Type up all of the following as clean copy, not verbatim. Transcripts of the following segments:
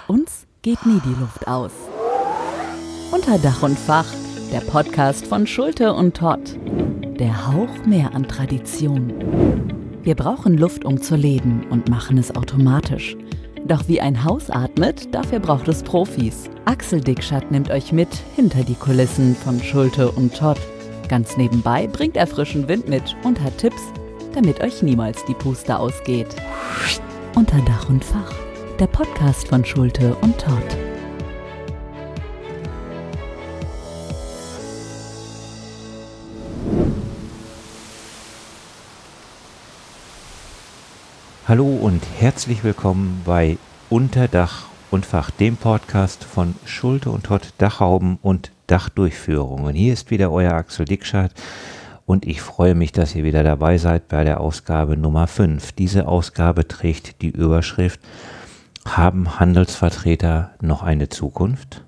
Uns geht nie die Luft aus. Unter Dach und Fach, der Podcast von Schulte und Todd. Der Hauch mehr an Tradition. Wir brauchen Luft, um zu leben und machen es automatisch. Doch wie ein Haus atmet, dafür braucht es Profis. Axel Dickschat nimmt euch mit hinter die Kulissen von Schulte und Todd. Ganz nebenbei bringt er frischen Wind mit und hat Tipps, damit euch niemals die Puste ausgeht. Unter Dach und Fach, der Podcast von Schulte und Todd. Hallo und herzlich willkommen bei Unter Dach und Fach, dem Podcast von Schulte und Todd Dachhauben und Dachdurchführungen. Hier ist wieder euer Axel Dickschat und ich freue mich, dass ihr wieder dabei seid bei der Ausgabe Nummer 5. Diese Ausgabe trägt die Überschrift: Haben Handelsvertreter noch eine Zukunft?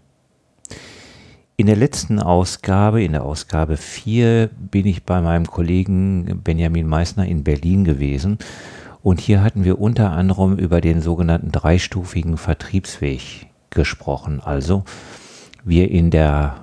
In der letzten Ausgabe, in der Ausgabe 4, bin ich bei meinem Kollegen Benjamin Meissner in Berlin gewesen. Und hier hatten wir unter anderem über den sogenannten dreistufigen Vertriebsweg gesprochen. Also wir in der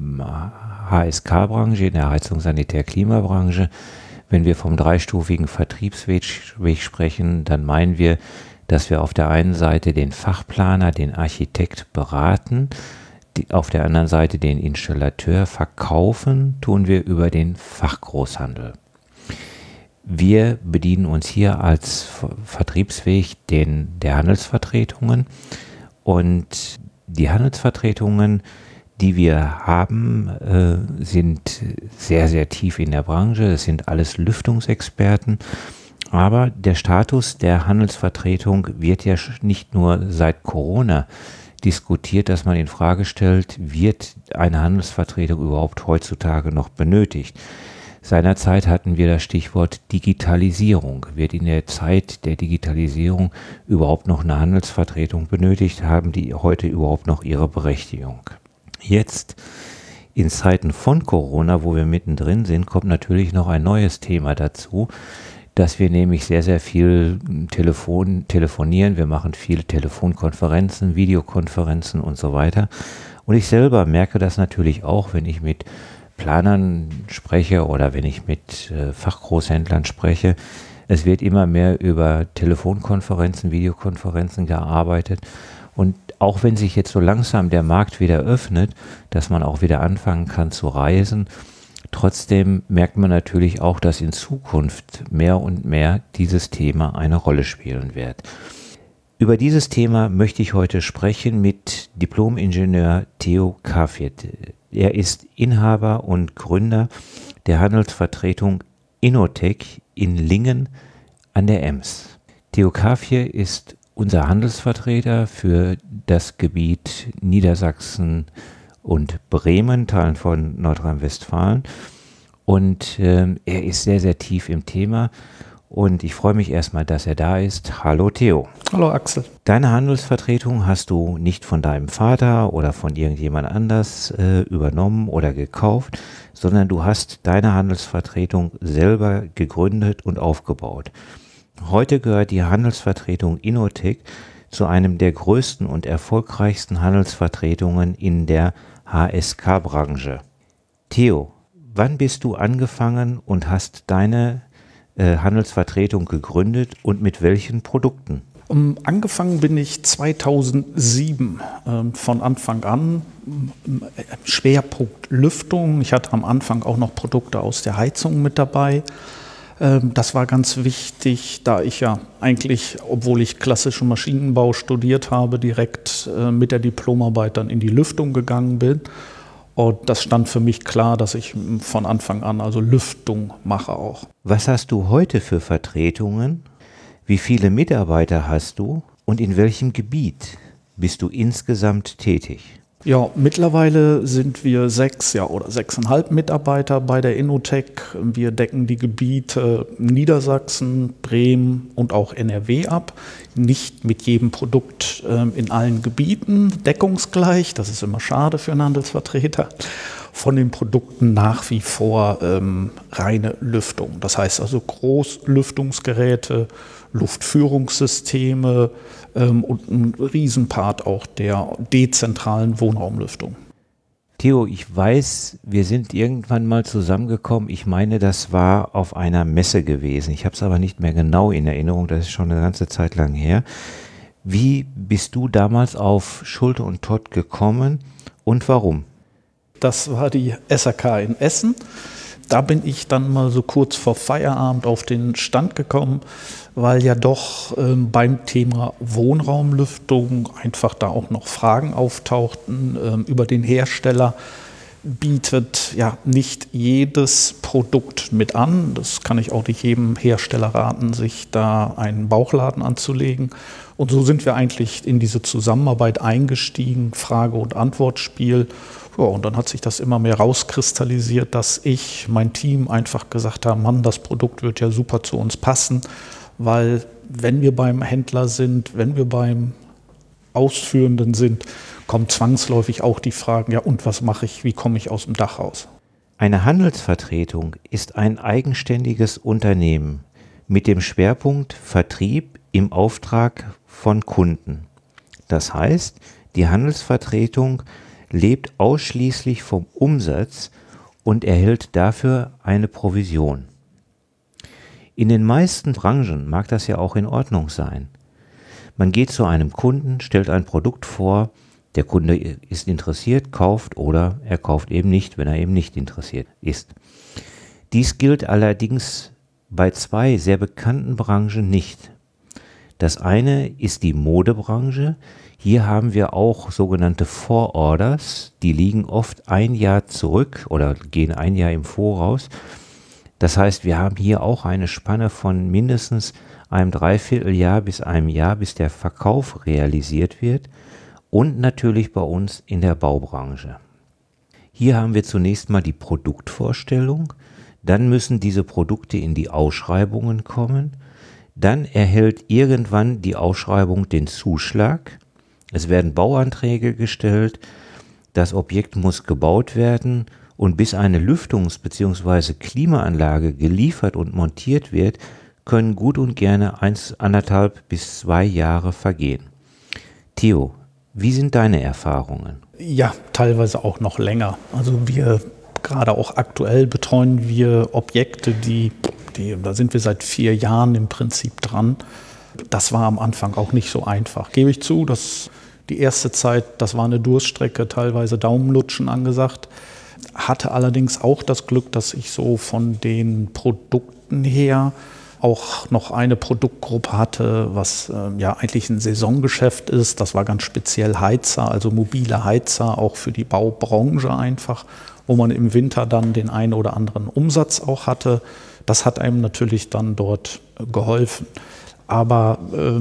HSK-Branche, in der Heizung-Sanitär-Klima-Branche, wenn wir vom dreistufigen Vertriebsweg sprechen, dann meinen wir, dass wir auf der einen Seite den Fachplaner, den Architekt beraten, auf der anderen Seite den Installateur verkaufen, tun wir über den Fachgroßhandel. Wir bedienen uns hier als Vertriebsweg der Handelsvertretungen, und die Handelsvertretungen, die wir haben, sind sehr, sehr tief in der Branche. Es sind alles Lüftungsexperten, aber der Status der Handelsvertretung wird ja nicht nur seit Corona diskutiert, dass man in Frage stellt, wird eine Handelsvertretung überhaupt heutzutage noch benötigt? Seinerzeit hatten wir das Stichwort Digitalisierung. Wird in der Zeit der Digitalisierung überhaupt noch eine Handelsvertretung benötigt? Haben die heute überhaupt noch ihre Berechtigung? Jetzt, in Zeiten von Corona, wo wir mittendrin sind, kommt natürlich noch ein neues Thema dazu, dass wir nämlich sehr, sehr viel telefonieren. Wir machen viele Telefonkonferenzen, Videokonferenzen und so weiter. Und ich selber merke das natürlich auch, wenn ich mit Planern spreche oder wenn ich mit Fachgroßhändlern spreche. Es wird immer mehr über Telefonkonferenzen, Videokonferenzen gearbeitet. Und auch wenn sich jetzt so langsam der Markt wieder öffnet, dass man auch wieder anfangen kann zu reisen, trotzdem merkt man natürlich auch, dass in Zukunft mehr und mehr dieses Thema eine Rolle spielen wird. Über dieses Thema möchte ich heute sprechen mit Diplom-Ingenieur Theo Kafiet. Er ist Inhaber und Gründer der Handelsvertretung Innotec in Lingen an der Ems. Theo Kafiet ist unser Handelsvertreter für das Gebiet Niedersachsen und Bremen, Teilen von Nordrhein-Westfalen. Und er ist sehr, sehr tief im Thema. Und ich freue mich erstmal, dass er da ist. Hallo Theo. Hallo Axel. Deine Handelsvertretung hast du nicht von deinem Vater oder von irgendjemand anders übernommen oder gekauft, sondern du hast deine Handelsvertretung selber gegründet und aufgebaut. Heute gehört die Handelsvertretung Innotec zu einem der größten und erfolgreichsten Handelsvertretungen in der HSK-Branche. Theo, wann bist du angefangen und hast deine Handelsvertretung gegründet und mit welchen Produkten? Angefangen bin ich 2007 von Anfang an. Schwerpunkt Lüftung. Ich hatte am Anfang auch noch Produkte aus der Heizung mit dabei. Das war ganz wichtig, da ich ja eigentlich, obwohl ich klassischen Maschinenbau studiert habe, direkt mit der Diplomarbeit dann in die Lüftung gegangen bin. Und das stand für mich klar, dass ich von Anfang an also Lüftung mache auch. Was hast du heute für Vertretungen? Wie viele Mitarbeiter hast du? Und in welchem Gebiet bist du insgesamt tätig? Ja, mittlerweile sind wir 6 oder 6,5 Mitarbeiter bei der Innotec. Wir decken die Gebiete Niedersachsen, Bremen und auch NRW ab. nicht mit jedem Produkt in allen Gebieten deckungsgleich. Das ist immer schade für einen Handelsvertreter. Von den Produkten nach wie vor reine Lüftung. Das heißt also Großlüftungsgeräte, Luftführungssysteme und ein Riesenpart auch der dezentralen Wohnraumlüftung. Theo, ich weiß, wir sind irgendwann mal zusammengekommen. Ich meine, das war auf einer Messe gewesen. Ich habe es aber nicht mehr genau in Erinnerung. Das ist schon eine ganze Zeit lang her. Wie bist du damals auf Schulte und Todt gekommen und warum? Das war die SAK in Essen. Da bin ich dann mal so kurz vor Feierabend auf den Stand gekommen, weil ja doch beim Thema Wohnraumlüftung einfach da auch noch Fragen auftauchten. Über den Hersteller bietet ja nicht jedes Produkt mit an. Das kann ich auch nicht jedem Hersteller raten, sich da einen Bauchladen anzulegen. Und so sind wir eigentlich in diese Zusammenarbeit eingestiegen, Frage- und Antwortspiel. Ja, und dann hat sich das immer mehr rauskristallisiert, dass ich, mein Team einfach gesagt haben, Mann, das Produkt wird ja super zu uns passen, weil wenn wir beim Händler sind, wenn wir beim Ausführenden sind, kommen zwangsläufig auch die Fragen, ja und was mache ich, wie komme ich aus dem Dach raus? Eine Handelsvertretung ist ein eigenständiges Unternehmen mit dem Schwerpunkt Vertrieb im Auftrag von Kunden. Das heißt, die Handelsvertretung lebt ausschließlich vom Umsatz und erhält dafür eine Provision. In den meisten Branchen mag das ja auch in Ordnung sein. Man geht zu einem Kunden, stellt ein Produkt vor, der Kunde ist interessiert, kauft oder er kauft eben nicht, wenn er eben nicht interessiert ist. Dies gilt allerdings bei zwei sehr bekannten Branchen nicht. Das eine ist die Modebranche. Hier haben wir auch sogenannte Vororders, die liegen oft ein Jahr zurück oder gehen ein Jahr im Voraus. Das heißt, wir haben hier auch eine Spanne von mindestens einem Dreivierteljahr bis einem Jahr, bis der Verkauf realisiert wird. Und natürlich bei uns in der Baubranche. Hier haben wir zunächst mal die Produktvorstellung, dann müssen diese Produkte in die Ausschreibungen kommen, dann erhält irgendwann die Ausschreibung den Zuschlag. Es werden Bauanträge gestellt, das Objekt muss gebaut werden und bis eine Lüftungs- bzw. Klimaanlage geliefert und montiert wird, können gut und gerne 1,5 bis 2 Jahre vergehen. Theo, wie sind deine Erfahrungen? Ja, teilweise auch noch länger. Also gerade auch aktuell betreuen wir Objekte, da sind wir seit 4 Jahren im Prinzip dran. Das war am Anfang auch nicht so einfach. Gebe ich zu, die erste Zeit, das war eine Durststrecke, teilweise Daumenlutschen angesagt. Hatte allerdings auch das Glück, dass ich so von den Produkten her auch noch eine Produktgruppe hatte, was ja eigentlich ein Saisongeschäft ist. Das war ganz speziell Heizer, also mobile Heizer, auch für die Baubranche einfach, wo man im Winter dann den einen oder anderen Umsatz auch hatte. Das hat einem natürlich dann dort geholfen. Aber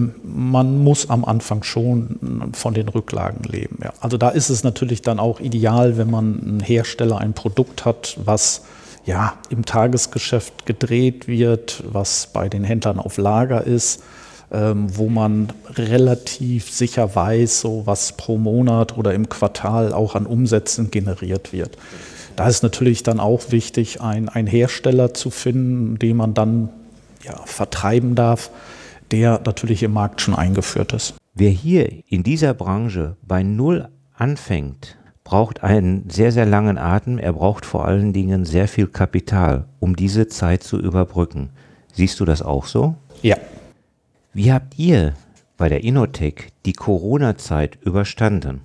man muss am Anfang schon von den Rücklagen leben. Ja. Also da ist es natürlich dann auch ideal, wenn man einen Hersteller, ein Produkt hat, was ja im Tagesgeschäft gedreht wird, was bei den Händlern auf Lager ist, wo man relativ sicher weiß, so was pro Monat oder im Quartal auch an Umsätzen generiert wird. Da ist natürlich dann auch wichtig, einen Hersteller zu finden, den man dann vertreiben darf, der natürlich im Markt schon eingeführt ist. Wer hier in dieser Branche bei Null anfängt, braucht einen sehr, sehr langen Atem. Er braucht vor allen Dingen sehr viel Kapital, um diese Zeit zu überbrücken. Siehst du das auch so? Ja. Wie habt ihr bei der Innotec die Corona-Zeit überstanden?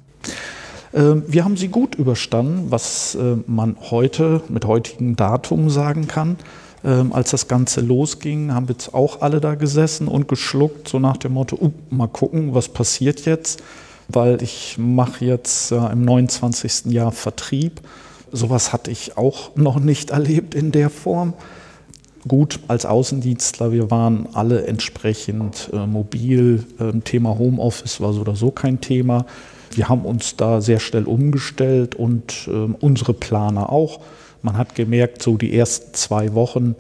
Wir haben sie gut überstanden, was man heute mit heutigem Datum sagen kann. Als das Ganze losging, haben wir jetzt auch alle da gesessen und geschluckt, so nach dem Motto, mal gucken, was passiert jetzt, weil ich mache jetzt im 29. Jahr Vertrieb. Sowas hatte ich auch noch nicht erlebt in der Form. Gut, als Außendienstler, wir waren alle entsprechend mobil. Thema Homeoffice war so oder so kein Thema. Wir haben uns da sehr schnell umgestellt und unsere Planer auch. Man hat gemerkt, so die ersten 2 Wochen,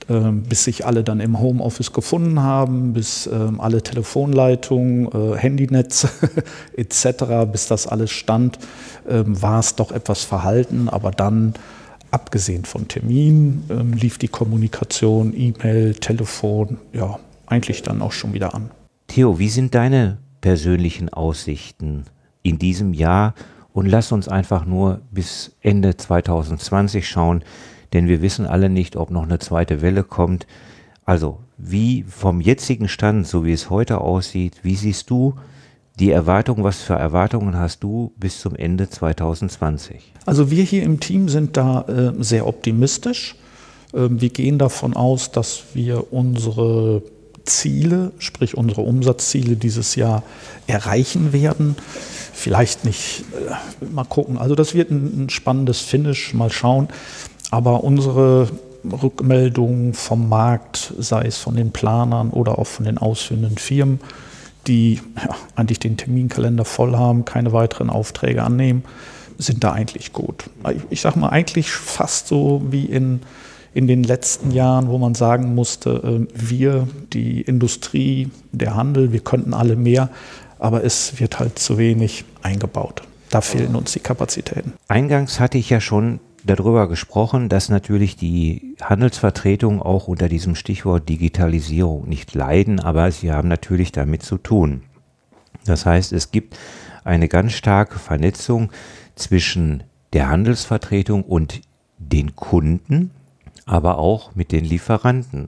bis sich alle dann im Homeoffice gefunden haben, bis alle Telefonleitungen, Handynetze etc., bis das alles stand, war es doch etwas verhalten. Aber dann, abgesehen von Terminen, lief die Kommunikation, E-Mail, Telefon, ja, eigentlich dann auch schon wieder an. Theo, wie sind deine persönlichen Aussichten in diesem Jahr? Und lass uns einfach nur bis Ende 2020 schauen, denn wir wissen alle nicht, ob noch eine zweite Welle kommt. Also, wie vom jetzigen Stand, so wie es heute aussieht, wie siehst du die Erwartungen, was für Erwartungen hast du bis zum Ende 2020? Also wir hier im Team sind da sehr optimistisch. Wir gehen davon aus, dass wir unsere Ziele, sprich unsere Umsatzziele dieses Jahr erreichen werden. Vielleicht nicht, mal gucken. Also das wird ein spannendes Finish, mal schauen. Aber unsere Rückmeldungen vom Markt, sei es von den Planern oder auch von den ausführenden Firmen, die eigentlich den Terminkalender voll haben, keine weiteren Aufträge annehmen, sind da eigentlich gut. Ich sage mal, eigentlich fast so wie in den letzten Jahren, wo man sagen musste, wir, die Industrie, der Handel, wir könnten alle mehr, aber es wird halt zu wenig eingebaut. Da fehlen uns die Kapazitäten. Eingangs hatte ich ja schon darüber gesprochen, dass natürlich die Handelsvertretungen auch unter diesem Stichwort Digitalisierung nicht leiden, aber sie haben natürlich damit zu tun. Das heißt, es gibt eine ganz starke Vernetzung zwischen der Handelsvertretung und den Kunden, aber auch mit den Lieferanten.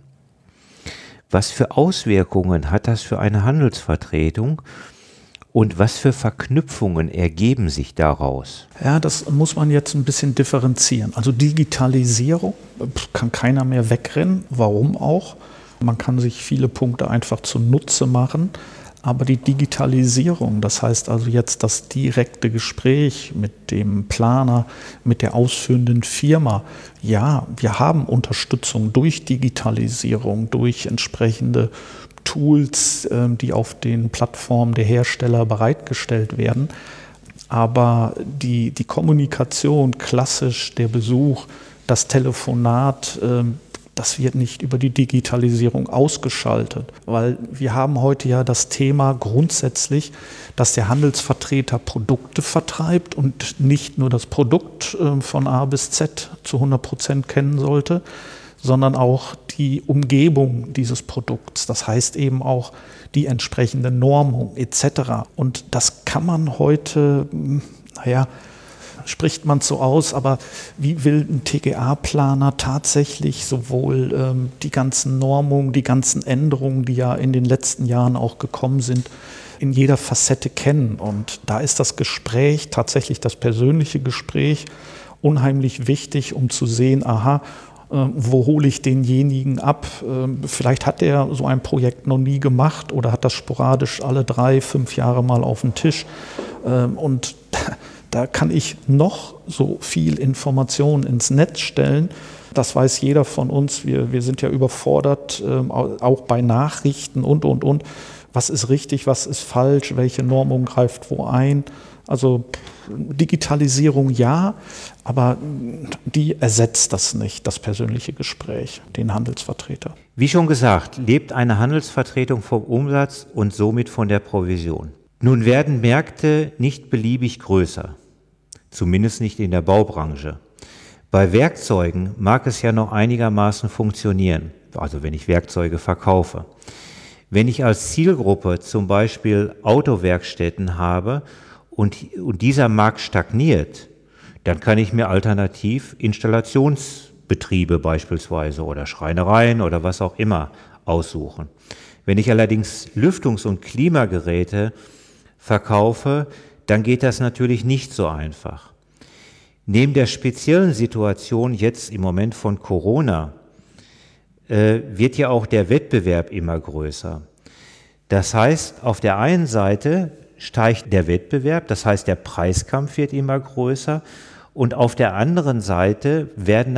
Was für Auswirkungen hat das für eine Handelsvertretung? Und was für Verknüpfungen ergeben sich daraus? Ja, das muss man jetzt ein bisschen differenzieren. Also Digitalisierung kann keiner mehr wegrennen. Warum auch? Man kann sich viele Punkte einfach zunutze machen. Aber die Digitalisierung, das heißt also jetzt das direkte Gespräch mit dem Planer, mit der ausführenden Firma. Ja, wir haben Unterstützung durch Digitalisierung, durch entsprechende Tools, die auf den Plattformen der Hersteller bereitgestellt werden. Aber die Kommunikation, klassisch der Besuch, das Telefonat, das wird nicht über die Digitalisierung ausgeschaltet. Weil wir haben heute ja das Thema grundsätzlich, dass der Handelsvertreter Produkte vertreibt und nicht nur das Produkt von A bis Z zu 100% kennen sollte, sondern auch die Umgebung dieses Produkts. Das heißt eben auch die entsprechende Normung etc. Und das kann man heute, spricht man so aus, aber wie will ein TGA-Planer tatsächlich sowohl die ganzen Normungen, die ganzen Änderungen, die ja in den letzten Jahren auch gekommen sind, in jeder Facette kennen. Und da ist das Gespräch, tatsächlich das persönliche Gespräch, unheimlich wichtig, um zu sehen, aha, wo hole ich denjenigen ab? Vielleicht hat er so ein Projekt noch nie gemacht oder hat das sporadisch alle 3-5 Jahre mal auf den Tisch. Und da kann ich noch so viel Information ins Netz stellen. Das weiß jeder von uns. Wir sind ja überfordert, auch bei Nachrichten und. Was ist richtig, was ist falsch, welche Normung greift wo ein? Also Digitalisierung ja, aber die ersetzt das nicht, das persönliche Gespräch, den Handelsvertreter. Wie schon gesagt, lebt eine Handelsvertretung vom Umsatz und somit von der Provision. Nun werden Märkte nicht beliebig größer, zumindest nicht in der Baubranche. Bei Werkzeugen mag es ja noch einigermaßen funktionieren, also wenn ich Werkzeuge verkaufe. Wenn ich als Zielgruppe zum Beispiel Autowerkstätten habe und dieser Markt stagniert, dann kann ich mir alternativ Installationsbetriebe beispielsweise oder Schreinereien oder was auch immer aussuchen. Wenn ich allerdings Lüftungs- und Klimageräte verkaufe, dann geht das natürlich nicht so einfach. Neben der speziellen Situation jetzt im Moment von Corona wird ja auch der Wettbewerb immer größer. Das heißt, auf der einen Seite steigt der Wettbewerb, das heißt, der Preiskampf wird immer größer und auf der anderen Seite wird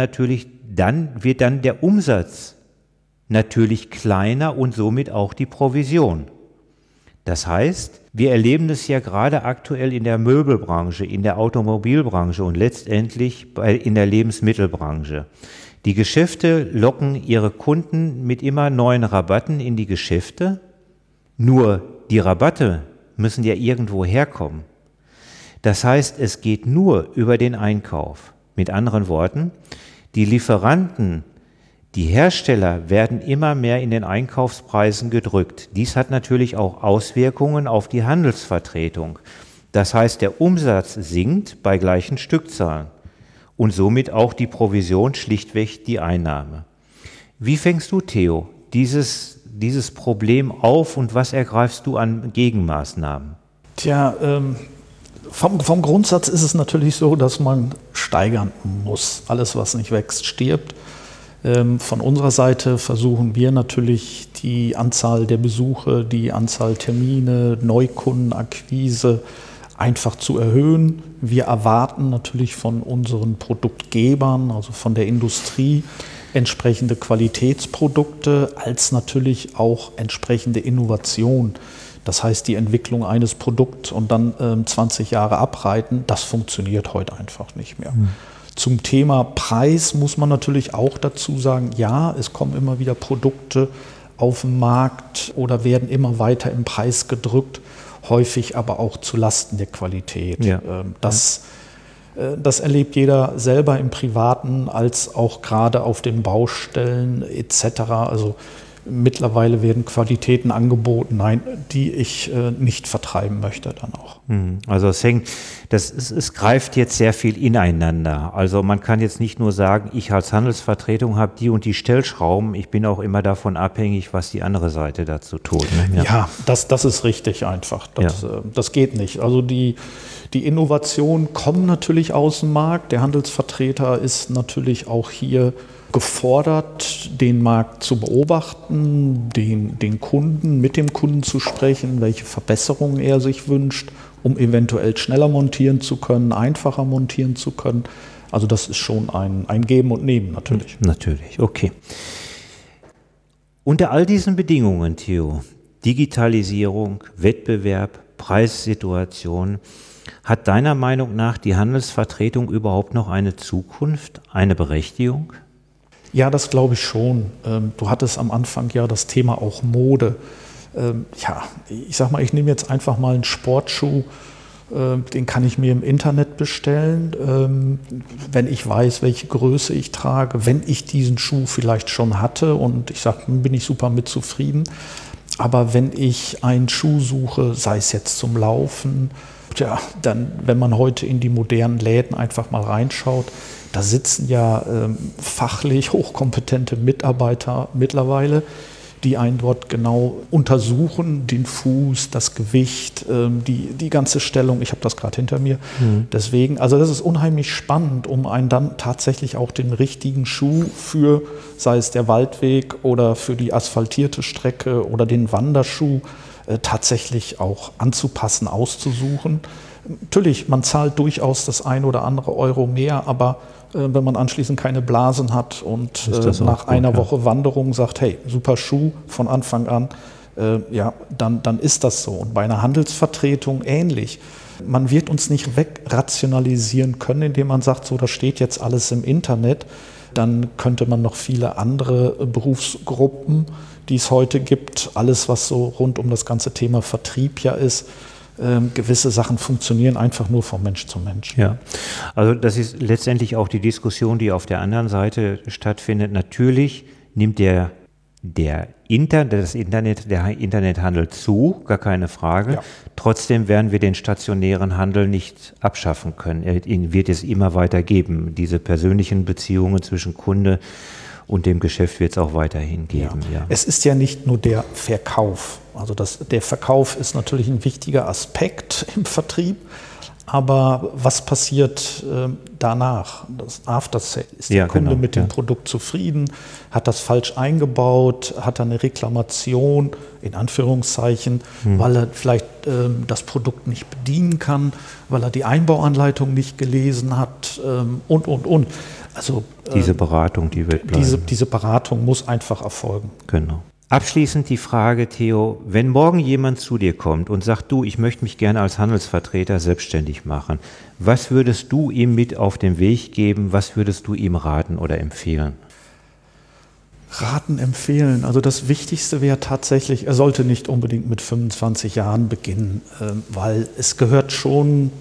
dann der Umsatz natürlich kleiner und somit auch die Provision. Das heißt, wir erleben es ja gerade aktuell in der Möbelbranche, in der Automobilbranche und letztendlich in der Lebensmittelbranche. Die Geschäfte locken ihre Kunden mit immer neuen Rabatten in die Geschäfte. Nur die Rabatte müssen ja irgendwo herkommen. Das heißt, es geht nur über den Einkauf. Mit anderen Worten, die Lieferanten, die Hersteller werden immer mehr in den Einkaufspreisen gedrückt. Dies hat natürlich auch Auswirkungen auf die Handelsvertretung. Das heißt, der Umsatz sinkt bei gleichen Stückzahlen und somit auch die Provision, schlichtweg die Einnahme. Wie fängst du, Theo, dieses Problem auf und was ergreifst du an Gegenmaßnahmen? Tja, vom Grundsatz ist es natürlich so, dass man steigern muss. Alles, was nicht wächst, stirbt. Von unserer Seite versuchen wir natürlich die Anzahl der Besuche, die Anzahl Termine, Neukundenakquise einfach zu erhöhen. Wir erwarten natürlich von unseren Produktgebern, also von der Industrie, entsprechende Qualitätsprodukte als natürlich auch entsprechende Innovation. Das heißt, die Entwicklung eines Produkts und dann 20 Jahre abreiten, das funktioniert heute einfach nicht mehr. Zum Thema Preis muss man natürlich auch dazu sagen, ja, es kommen immer wieder Produkte auf den Markt oder werden immer weiter im Preis gedrückt, häufig aber auch zu Lasten der Qualität. Ja. Das erlebt jeder selber im Privaten als auch gerade auf den Baustellen etc. Also mittlerweile werden Qualitäten angeboten, die ich nicht vertreiben möchte dann auch. Also es greift jetzt sehr viel ineinander. Also man kann jetzt nicht nur sagen, ich als Handelsvertretung habe die und die Stellschrauben, ich bin auch immer davon abhängig, was die andere Seite dazu tut. Ne? Ja, das ist richtig einfach. Das geht nicht. Also die Innovationen kommen natürlich aus dem Markt. Der Handelsvertreter ist natürlich auch hier gefordert, den Markt zu beobachten, den Kunden, mit dem Kunden zu sprechen, welche Verbesserungen er sich wünscht, um eventuell schneller montieren zu können, einfacher montieren zu können. Also das ist schon ein Geben und Nehmen natürlich. Natürlich, okay. Unter all diesen Bedingungen, Theo, Digitalisierung, Wettbewerb, Preissituation, hat deiner Meinung nach die Handelsvertretung überhaupt noch eine Zukunft, eine Berechtigung? Ja, das glaube ich schon. Du hattest am Anfang ja das Thema auch Mode. Ich sag mal, ich nehme jetzt einfach mal einen Sportschuh, den kann ich mir im Internet bestellen, wenn ich weiß, welche Größe ich trage, wenn ich diesen Schuh vielleicht schon hatte und ich sage, bin ich super mit zufrieden. Aber wenn ich einen Schuh suche, sei es jetzt zum Laufen, dann, wenn man heute in die modernen Läden einfach mal reinschaut, da sitzen ja fachlich hochkompetente Mitarbeiter mittlerweile, die einen dort genau untersuchen, den Fuß, das Gewicht, die ganze Stellung. Ich habe das gerade hinter mir. Deswegen, also das ist unheimlich spannend, um einen dann tatsächlich auch den richtigen Schuh für, sei es der Waldweg oder für die asphaltierte Strecke oder den Wanderschuh, tatsächlich auch anzupassen, auszusuchen. Natürlich, man zahlt durchaus das ein oder andere Euro mehr, aber wenn man anschließend keine Blasen hat und nach einer Woche Wanderung sagt, hey, super Schuh von Anfang an, dann ist das so. Und bei einer Handelsvertretung ähnlich. Man wird uns nicht wegrationalisieren können, indem man sagt, so, das steht jetzt alles im Internet. Dann könnte man noch viele andere Berufsgruppen, die es heute gibt, alles, was so rund um das ganze Thema Vertrieb ja ist, gewisse Sachen funktionieren einfach nur von Mensch zu Mensch. Ja, also das ist letztendlich auch die Diskussion, die auf der anderen Seite stattfindet. Natürlich nimmt der Internethandel zu, gar keine Frage. Ja. Trotzdem werden wir den stationären Handel nicht abschaffen können. Ihn wird es immer weiter geben. Diese persönlichen Beziehungen zwischen Kunde und dem Geschäft wird es auch weiterhin geben. Ja. Es ist ja nicht nur der Verkauf. Also der Verkauf ist natürlich ein wichtiger Aspekt im Vertrieb. Aber was passiert danach? Das After Sale. Ist der Kunde mit dem Produkt zufrieden? Hat das falsch eingebaut? Hat er eine Reklamation, in Anführungszeichen, weil er vielleicht das Produkt nicht bedienen kann, weil er die Einbauanleitung nicht gelesen hat und. Also, diese Beratung, die wird bleiben. Diese Beratung muss einfach erfolgen. Genau. Abschließend die Frage, Theo, wenn morgen jemand zu dir kommt und sagt, du, ich möchte mich gerne als Handelsvertreter selbstständig machen, was würdest du ihm mit auf den Weg geben, was würdest du ihm raten oder empfehlen? Raten, empfehlen. Also das Wichtigste wäre tatsächlich, er sollte nicht unbedingt mit 25 Jahren beginnen, weil es gehört schon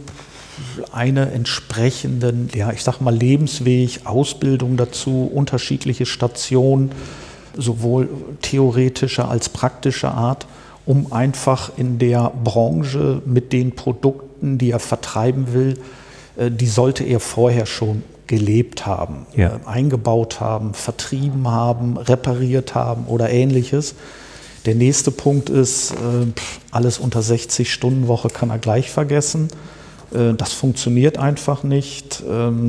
eine entsprechenden, ja, ich sag mal Lebensweg, Ausbildung dazu, unterschiedliche Stationen, sowohl theoretischer als praktischer Art, um einfach in der Branche mit den Produkten, die er vertreiben will, die sollte er vorher schon gelebt haben, eingebaut haben, vertrieben haben, repariert haben oder Ähnliches. Der nächste Punkt ist, alles unter 60-Stunden-Woche kann er gleich vergessen. Das funktioniert einfach nicht.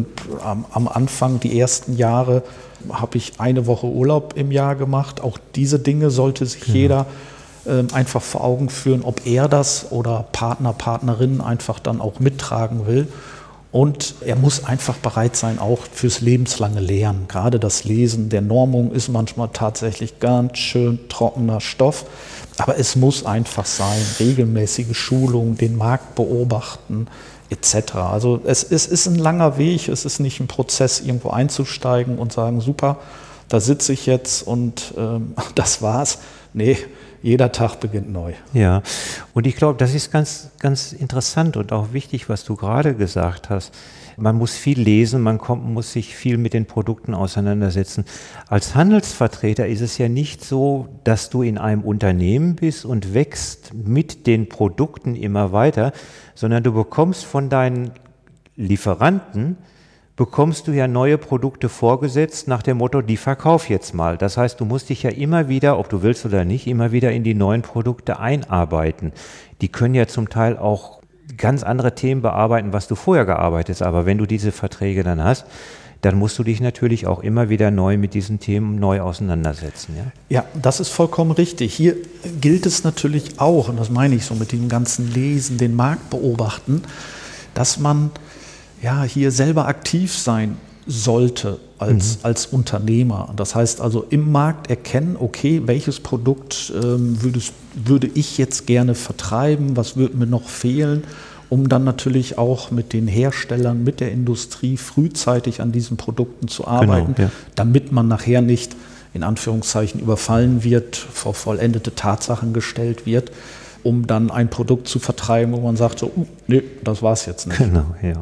Am Anfang, die ersten Jahre, habe ich eine Woche Urlaub im Jahr gemacht. Auch diese Dinge sollte sich jeder einfach vor Augen führen, ob er das oder Partner, Partnerinnen einfach dann auch mittragen will. Und er muss einfach bereit sein, auch fürs lebenslange Lernen. Gerade das Lesen der Normung ist manchmal tatsächlich ganz schön trockener Stoff. Aber es muss einfach sein, regelmäßige Schulungen, den Markt beobachten etc. Also es ist ein langer Weg, es ist nicht ein Prozess, irgendwo einzusteigen und sagen, super, da sitze ich jetzt und das war's. Nee, jeder Tag beginnt neu. Ja, und ich glaube, das ist ganz, ganz interessant und auch wichtig, was du gerade gesagt hast. Man muss viel lesen, muss sich viel mit den Produkten auseinandersetzen. Als Handelsvertreter ist es ja nicht so, dass du in einem Unternehmen bist und wächst mit den Produkten immer weiter, sondern du bekommst von deinen Lieferanten bekommst du ja neue Produkte vorgesetzt nach dem Motto, die verkauf jetzt mal. Das heißt, du musst dich ja immer wieder, ob du willst oder nicht, immer wieder in die neuen Produkte einarbeiten. Die können ja zum Teil auch ganz andere Themen bearbeiten, was du vorher gearbeitet hast. Aber wenn du diese Verträge dann hast, dann musst du dich natürlich auch immer wieder neu mit diesen Themen neu auseinandersetzen. Ja, das ist vollkommen richtig. Hier gilt es natürlich auch, und das meine ich so mit dem ganzen Lesen, den Markt beobachten, dass man hier selber aktiv sein sollte als Unternehmer. Das heißt also im Markt erkennen, okay, welches Produkt würde ich jetzt gerne vertreiben, was würde mir noch fehlen, um dann natürlich auch mit den Herstellern, mit der Industrie frühzeitig an diesen Produkten zu arbeiten, damit man nachher nicht in Anführungszeichen überfallen wird, vor vollendete Tatsachen gestellt wird, um dann ein Produkt zu vertreiben, wo man sagt, so, nee, das war's jetzt nicht. Genau, ja.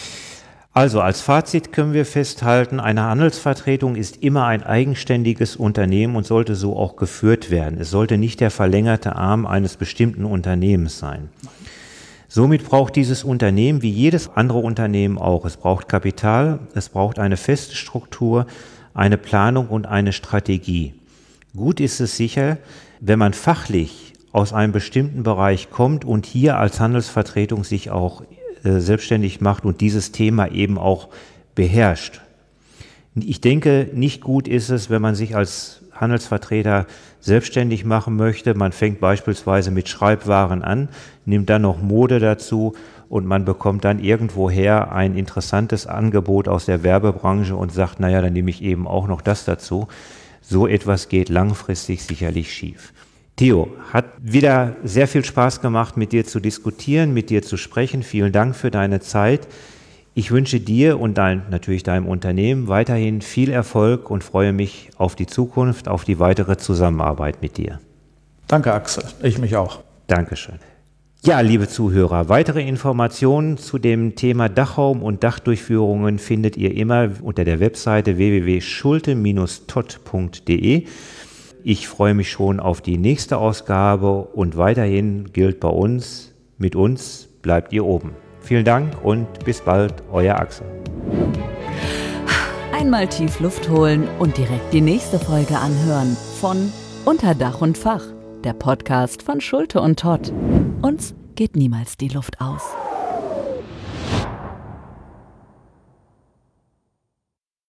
Also als Fazit können wir festhalten, eine Handelsvertretung ist immer ein eigenständiges Unternehmen und sollte so auch geführt werden. Es sollte nicht der verlängerte Arm eines bestimmten Unternehmens sein. Somit braucht dieses Unternehmen wie jedes andere Unternehmen auch. Es braucht Kapital, es braucht eine feste Struktur, eine Planung und eine Strategie. Gut ist es sicher, wenn man fachlich aus einem bestimmten Bereich kommt und hier als Handelsvertretung sich auch selbstständig macht und dieses Thema eben auch beherrscht. Ich denke, nicht gut ist es, wenn man sich als Handelsvertreter selbstständig machen möchte. Man fängt beispielsweise mit Schreibwaren an, nimmt dann noch Mode dazu und man bekommt dann irgendwoher ein interessantes Angebot aus der Werbebranche und sagt, naja, dann nehme ich eben auch noch das dazu. So etwas geht langfristig sicherlich schief. Theo, hat wieder sehr viel Spaß gemacht, mit dir zu diskutieren, mit dir zu sprechen. Vielen Dank für deine Zeit. Ich wünsche dir und natürlich deinem Unternehmen weiterhin viel Erfolg und freue mich auf die Zukunft, auf die weitere Zusammenarbeit mit dir. Danke, Axel. Ich mich auch. Dankeschön. Ja, liebe Zuhörer, weitere Informationen zu dem Thema Dachraum und Dachdurchführungen findet ihr immer unter der Webseite www.schulte-todd.de. Ich freue mich schon auf die nächste Ausgabe und weiterhin gilt bei uns, mit uns bleibt ihr oben. Vielen Dank und bis bald, euer Axel. Einmal tief Luft holen und direkt die nächste Folge anhören von Unter Dach und Fach, der Podcast von Schulte und Todd. Uns geht niemals die Luft aus.